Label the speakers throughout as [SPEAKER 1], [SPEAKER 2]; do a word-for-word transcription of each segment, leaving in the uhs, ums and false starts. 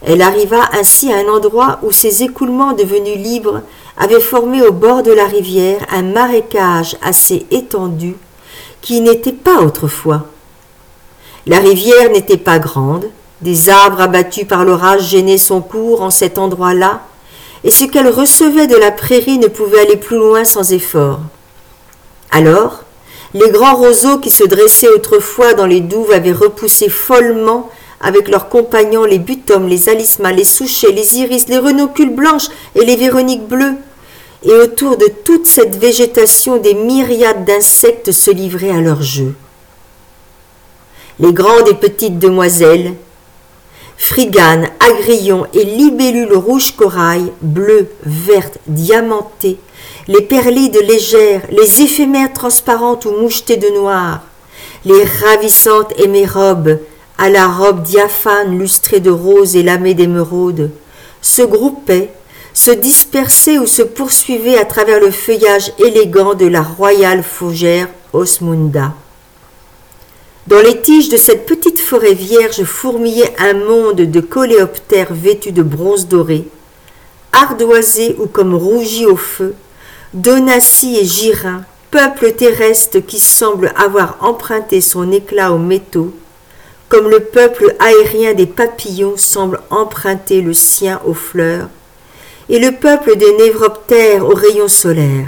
[SPEAKER 1] Elle arriva ainsi à un endroit où ces écoulements devenus libres avaient formé au bord de la rivière un marécage assez étendu qui n'était pas autrefois. La rivière n'était pas grande, des arbres abattus par l'orage gênaient son cours en cet endroit-là, et ce qu'elle recevait de la prairie ne pouvait aller plus loin sans effort. Alors, les grands roseaux qui se dressaient autrefois dans les douves avaient repoussé follement avec leurs compagnons les butums, les alismas, les souchets, les iris, les renoncules blanches et les véroniques bleues. Et autour de toute cette végétation, des myriades d'insectes se livraient à leur jeu. Les grandes et petites demoiselles, friganes, agrillons et libellules rouges corail, bleues, vertes, diamantées, les perlides légères, les éphémères transparentes ou mouchetées de noir, les ravissantes émérobes, à la robe diaphane lustrée de rose et lamée d'émeraude, se groupaient, se dispersaient ou se poursuivaient à travers le feuillage élégant de la royale fougère Osmunda. Dans les tiges de cette petite forêt vierge fourmillait un monde de coléoptères vêtus de bronze doré, ardoisés ou comme rougis au feu, donacis et girins, peuple terrestre qui semble avoir emprunté son éclat aux métaux, comme le peuple aérien des papillons semble emprunter le sien aux fleurs, et le peuple des névroptères aux rayons solaires.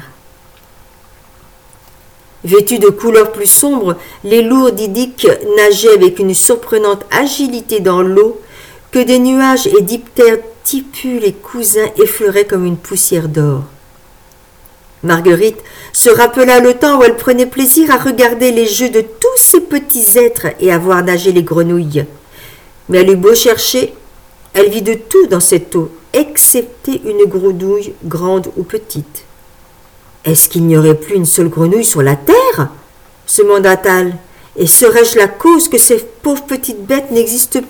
[SPEAKER 1] Vêtus de couleurs plus sombres, les lourds didyques nageaient avec une surprenante agilité dans l'eau que des nuages et diptères tipus les cousins effleuraient comme une poussière d'or. Marguerite se rappela le temps où elle prenait plaisir à regarder les jeux de tous ces petits êtres et à voir nager les grenouilles. Mais elle eut beau chercher, elle vit de tout dans cette eau, excepté une grenouille grande ou petite. « Est-ce qu'il n'y aurait plus une seule grenouille sur la terre ?» se demanda-t-elle. « Et serais-je la cause que ces pauvres petites bêtes n'existent plus ?»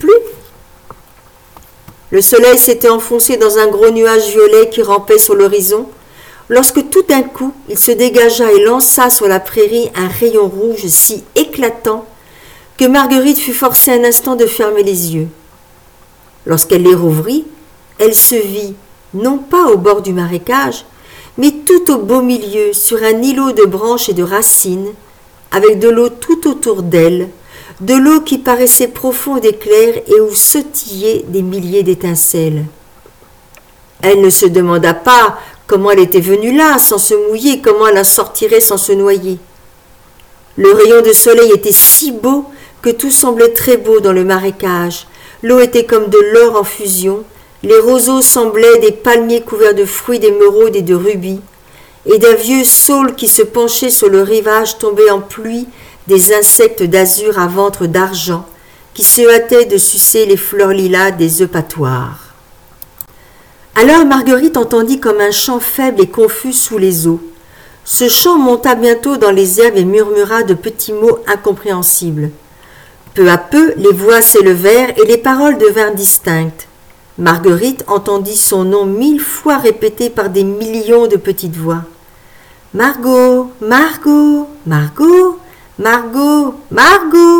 [SPEAKER 1] Le soleil s'était enfoncé dans un gros nuage violet qui rampait sur l'horizon, lorsque tout d'un coup il se dégagea et lança sur la prairie un rayon rouge si éclatant que Marguerite fut forcée un instant de fermer les yeux. Lorsqu'elle les rouvrit, elle se vit, non pas au bord du marécage, mais tout au beau milieu, sur un îlot de branches et de racines, avec de l'eau tout autour d'elle, de l'eau qui paraissait profonde et claire et où sautillaient des milliers d'étincelles. Elle ne se demanda pas comment elle était venue là sans se mouiller, comment elle en sortirait sans se noyer. Le rayon de soleil était si beau que tout semblait très beau dans le marécage. L'eau était comme de l'or en fusion, les roseaux semblaient des palmiers couverts de fruits d'émeraude et de rubis, et d'un vieux saule qui se penchait sur le rivage tombait en pluie des insectes d'azur à ventre d'argent qui se hâtaient de sucer les fleurs lilas des eupatoires. Alors Marguerite entendit comme un chant faible et confus sous les eaux. Ce chant monta bientôt dans les herbes et murmura de petits mots incompréhensibles. Peu à peu, les voix s'élevèrent et les paroles devinrent distinctes. Marguerite entendit son nom mille fois répété par des millions de petites voix. « Margot, Margot, Margot, Margot, Margot !»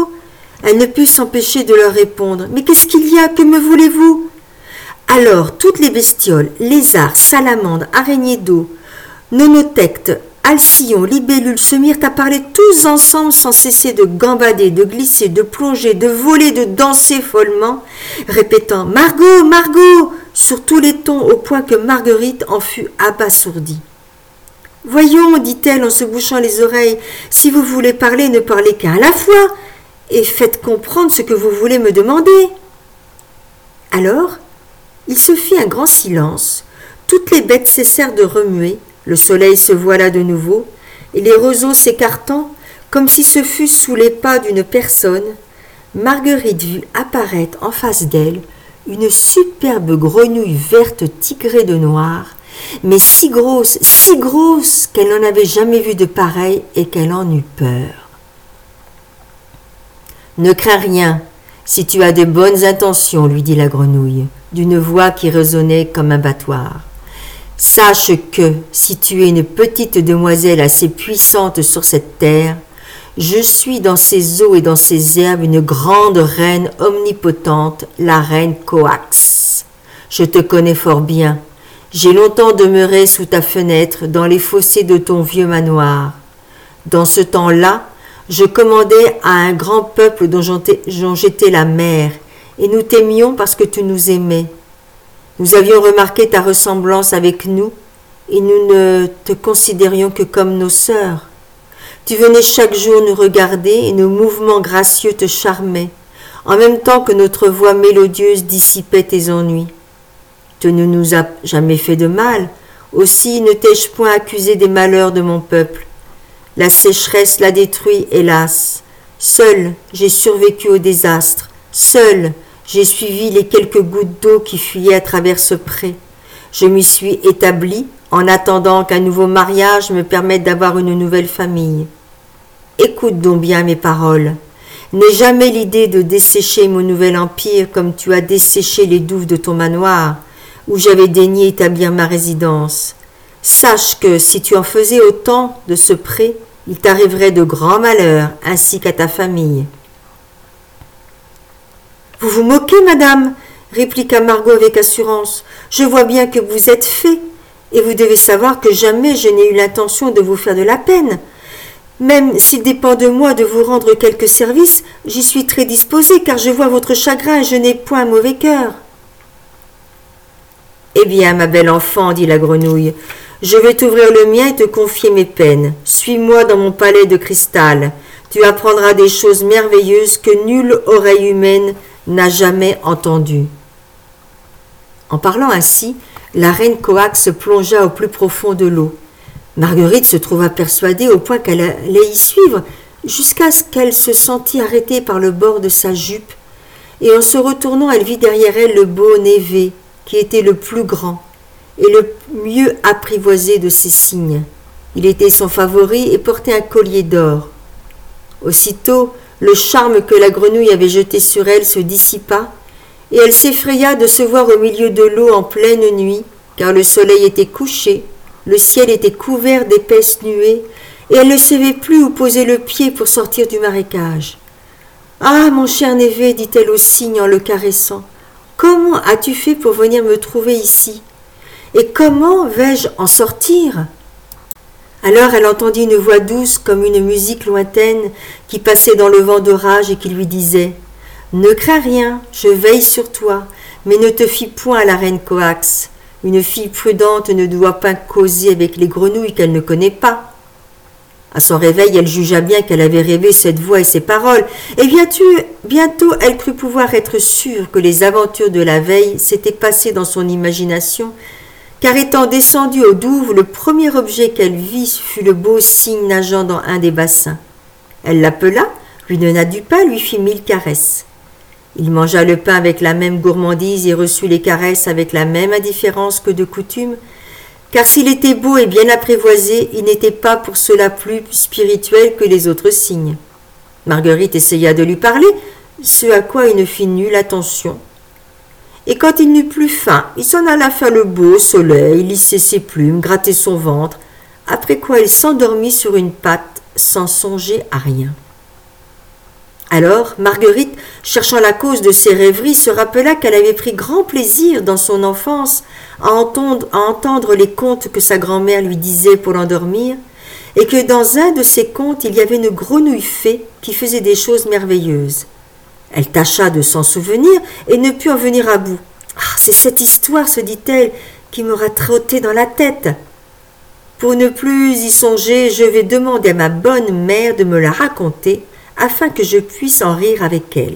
[SPEAKER 1] Elle ne put s'empêcher de leur répondre. « Mais qu'est-ce qu'il y a? Que me voulez-vous » Alors, toutes les bestioles, lézards, salamandres, araignées d'eau, nonotectes, alcyon, libellules se mirent à parler tous ensemble sans cesser de gambader, de glisser, de plonger, de voler, de danser follement, répétant « Margot, Margot !» sur tous les tons au point que Marguerite en fut abasourdie. « Voyons, dit-elle en se bouchant les oreilles, si vous voulez parler, ne parlez qu'à la fois, et faites comprendre ce que vous voulez me demander. » Alors, il se fit un grand silence, toutes les bêtes cessèrent de remuer, le soleil se voila de nouveau, et les roseaux s'écartant, comme si ce fût sous les pas d'une personne, Marguerite vit apparaître en face d'elle une superbe grenouille verte tigrée de noir, mais si grosse, si grosse qu'elle n'en avait jamais vu de pareille et qu'elle en eut peur. « Ne crains rien, si tu as de bonnes intentions, lui dit la grenouille, d'une voix qui résonnait comme un battoir. Sache que, si tu es une petite demoiselle assez puissante sur cette terre, je suis dans ces eaux et dans ces herbes une grande reine omnipotente, la reine Coax. Je te connais fort bien. J'ai longtemps demeuré sous ta fenêtre dans les fossés de ton vieux manoir. Dans ce temps-là, je commandais à un grand peuple dont j'étais la mère, et nous t'aimions parce que tu nous aimais. Nous avions remarqué ta ressemblance avec nous, et nous ne te considérions que comme nos sœurs. Tu venais chaque jour nous regarder, et nos mouvements gracieux te charmaient, en même temps que notre voix mélodieuse dissipait tes ennuis. Tu ne nous as jamais fait de mal, aussi ne t'ai-je point accusé des malheurs de mon peuple. La sécheresse l'a détruit, hélas. Seul j'ai survécu au désastre. Seul j'ai suivi les quelques gouttes d'eau qui fuyaient à travers ce pré. Je m'y suis établi en attendant qu'un nouveau mariage me permette d'avoir une nouvelle famille. Écoute donc bien mes paroles. N'aie jamais l'idée de dessécher mon nouvel empire comme tu as desséché les douves de ton manoir, où j'avais daigné établir ma résidence. Sache que si tu en faisais autant de ce pré, il t'arriverait de grands malheurs, ainsi qu'à ta famille. « Vous vous moquez, madame » répliqua Margot avec assurance. « Je vois bien que vous êtes fée, et vous devez savoir que jamais je n'ai eu l'intention de vous faire de la peine. Même s'il dépend de moi de vous rendre quelque service, j'y suis très disposée, car je vois votre chagrin et je n'ai point un mauvais cœur. » « Eh bien, ma belle enfant, dit la grenouille, je vais t'ouvrir le mien et te confier mes peines. Suis-moi dans mon palais de cristal. Tu apprendras des choses merveilleuses que nulle oreille humaine n'a jamais entendues. » En parlant ainsi, la reine Coax plongea au plus profond de l'eau. Marguerite se trouva persuadée au point qu'elle allait y suivre, jusqu'à ce qu'elle se sentit arrêtée par le bord de sa jupe, et en se retournant, elle vit derrière elle le beau Névé, qui était le plus grand et le mieux apprivoisé de ses cygnes. Il était son favori et portait un collier d'or. Aussitôt, le charme que la grenouille avait jeté sur elle se dissipa, et elle s'effraya de se voir au milieu de l'eau en pleine nuit, car le soleil était couché, le ciel était couvert d'épaisses nuées, et elle ne savait plus où poser le pied pour sortir du marécage. « Ah, mon cher Névé, dit-elle au cygne en le caressant, comment as-tu fait pour venir me trouver ici? Et comment vais-je en sortir ?» Alors elle entendit une voix douce comme une musique lointaine qui passait dans le vent d'orage et qui lui disait « Ne crains rien, je veille sur toi, mais ne te fie point à la reine Coax. Une fille prudente ne doit pas causer avec les grenouilles qu'elle ne connaît pas. » À son réveil, elle jugea bien qu'elle avait rêvé cette voix et ces paroles, et bientôt elle crut pouvoir être sûre que les aventures de la veille s'étaient passées dans son imagination, car étant descendue aux douves, le premier objet qu'elle vit fut le beau cygne nageant dans un des bassins. Elle l'appela, lui donna du pain, lui fit mille caresses. Il mangea le pain avec la même gourmandise et reçut les caresses avec la même indifférence que de coutume, car s'il était beau et bien apprivoisé, il n'était pas pour cela plus spirituel que les autres cygnes. Marguerite essaya de lui parler, ce à quoi il ne fit nulle attention. Et quand il n'eut plus faim, il s'en alla faire le beau au soleil, lisser ses plumes, gratter son ventre, après quoi il s'endormit sur une patte sans songer à rien. Alors, Marguerite, cherchant la cause de ses rêveries, se rappela qu'elle avait pris grand plaisir dans son enfance à entendre, à entendre les contes que sa grand-mère lui disait pour l'endormir, et que dans un de ces contes, il y avait une grenouille fée qui faisait des choses merveilleuses. Elle tâcha de s'en souvenir et ne put en venir à bout. « Ah, c'est cette histoire, se dit-elle, qui m'aura trotté dans la tête. Pour ne plus y songer, je vais demander à ma bonne mère de me la raconter, afin que je puisse en rire avec elle. »